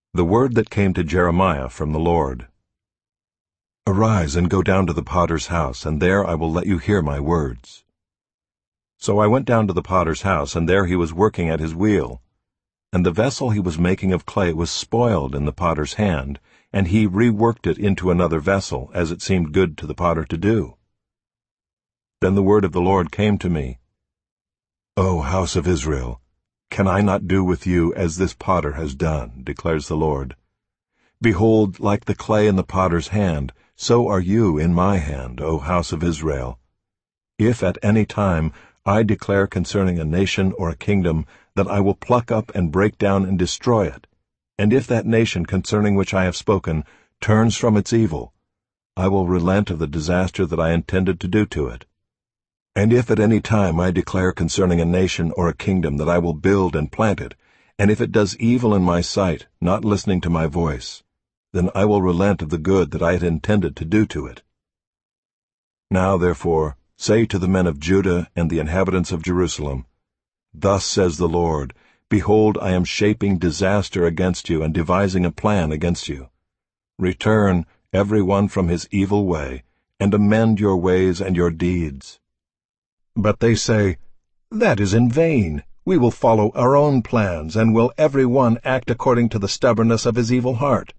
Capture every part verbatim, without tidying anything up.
The word that came to Jeremiah from the Lord. Arise and go down to the potter's house, and there I will let you hear my words. So I went down to the potter's house, and there he was working at his wheel. And the vessel he was making of clay was spoiled in the potter's hand, and he reworked it into another vessel, as it seemed good to the potter to do. Then the word of the Lord came to me, O house of Israel, can I not do with you as this potter has done, declares the Lord. Behold, like the clay in the potter's hand, so are you in my hand, O house of Israel. If at any time I declare concerning a nation or a kingdom that I will pluck up and break down and destroy it, and if that nation concerning which I have spoken turns from its evil, I will relent of the disaster that I intended to do to it. And if at any time I declare concerning a nation or a kingdom that I will build and plant it, and if it does evil in my sight, not listening to my voice, then I will relent of the good that I had intended to do to it. Now, therefore, say to the men of Judah and the inhabitants of Jerusalem, Thus says the Lord, Behold, I am shaping disaster against you and devising a plan against you. Return, every one from his evil way, and amend your ways and your deeds. But they say, That is in vain. We will follow our own plans, and will every one act according to the stubbornness of his evil heart.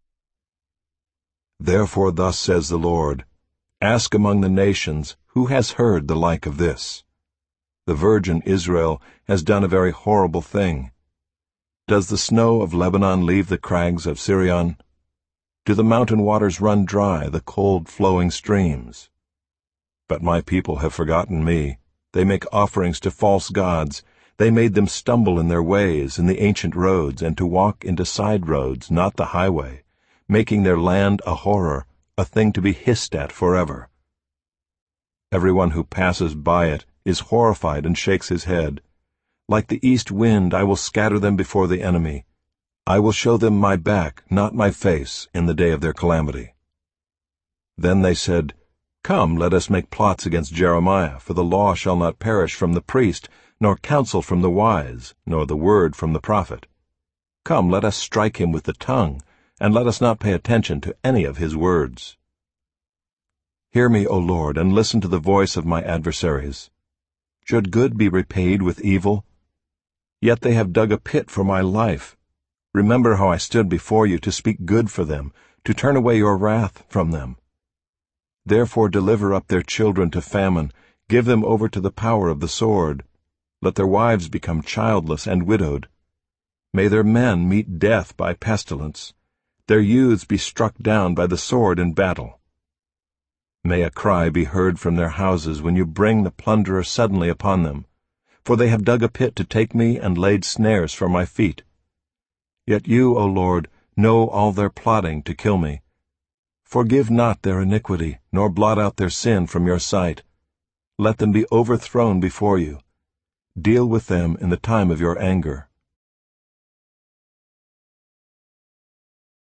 Therefore thus says the Lord, Ask among the nations, who has heard the like of this? The virgin Israel has done a very horrible thing. Does the snow of Lebanon leave the crags of Sirion? Do the mountain waters run dry, the cold flowing streams? But my people have forgotten me. They make offerings to false gods. They made them stumble in their ways, in the ancient roads, and to walk into side roads, not the highway, making their land a horror, a thing to be hissed at forever. Everyone who passes by it is horrified and shakes his head. Like the east wind I will scatter them before the enemy. I will show them my back, not my face, in the day of their calamity. Then they said, Come, let us make plots against Jeremiah, for the law shall not perish from the priest, nor counsel from the wise, nor the word from the prophet. Come, let us strike him with the tongue, and let us not pay attention to any of his words. Hear me, O Lord, and listen to the voice of my adversaries. Should good be repaid with evil? Yet they have dug a pit for my life. Remember how I stood before you to speak good for them, to turn away your wrath from them. Therefore deliver up their children to famine, give them over to the power of the sword. Let their wives become childless and widowed. May their men meet death by pestilence, their youths be struck down by the sword in battle. May a cry be heard from their houses when you bring the plunderer suddenly upon them, for they have dug a pit to take me and laid snares for my feet. Yet you, O Lord, know all their plotting to kill me. Forgive not their iniquity, nor blot out their sin from your sight. Let them be overthrown before you. Deal with them in the time of your anger.